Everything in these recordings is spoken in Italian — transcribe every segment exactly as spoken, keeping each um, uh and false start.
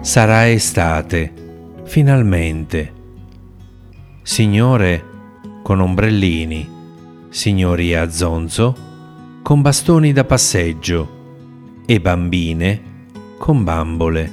Sarà estate, finalmente. Signore con ombrellini, signori a zonzo con bastoni da passeggio e bambine con bambole.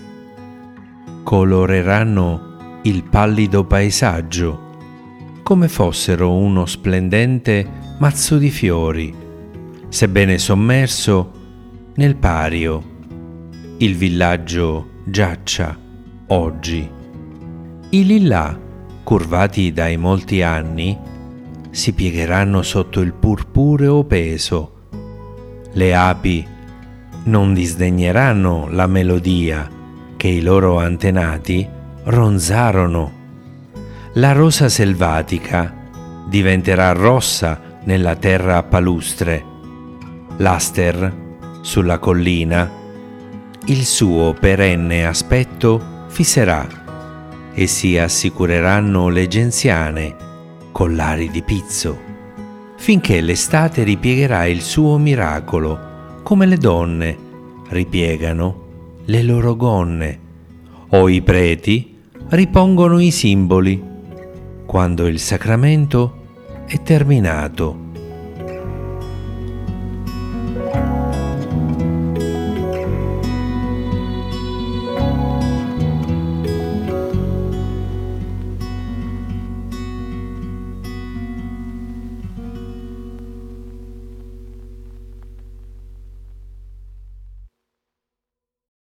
Coloreranno il pallido paesaggio come fossero uno splendente mazzo di fiori, sebbene sommerso nel pario. Il villaggio giaccia oggi. I lillà, curvati dai molti anni, si piegheranno sotto il purpureo peso. Le api non disdegneranno la melodia che i loro antenati ronzarono. La rosa selvatica diventerà rossa nella terra a palustre. L'aster sulla collina il suo perenne aspetto fisserà e si assicureranno le genziane collari di pizzo, finché l'estate ripiegherà il suo miracolo, come le donne ripiegano le loro gonne, o i preti ripongono i simboli, quando il sacramento è terminato.